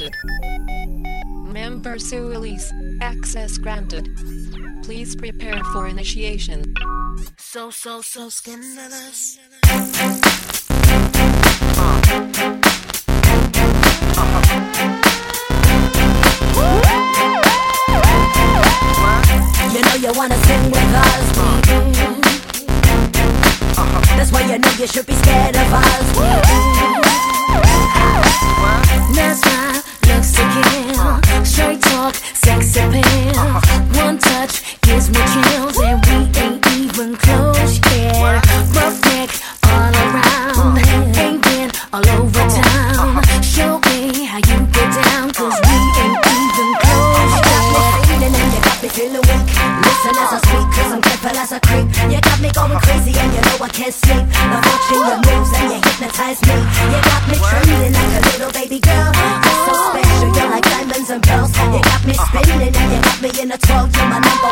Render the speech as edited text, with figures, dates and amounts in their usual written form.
granted. Members who release, access granted. Please prepare for initiation. So scandalous. You know you wanna sing with us. That's why you know you should be scared of us. That's my looks to kill. Straight talk, sex appeal. One touch gives me chills, and we ain't even close yet. Rough neck all around, ain't been all over town. Show me how you get down, 'cause we ain't even close yet. And you got me feeling weak. Listen as I speak, 'cause I'm careful as a creep. You got me going crazy and you know I can't sleep. I'm watching your moves and you hypnotize me. You got me trembling like a little baby girl. You're so special, you're like diamonds and pearls. You got me spinning and you got me in a 12. You're my number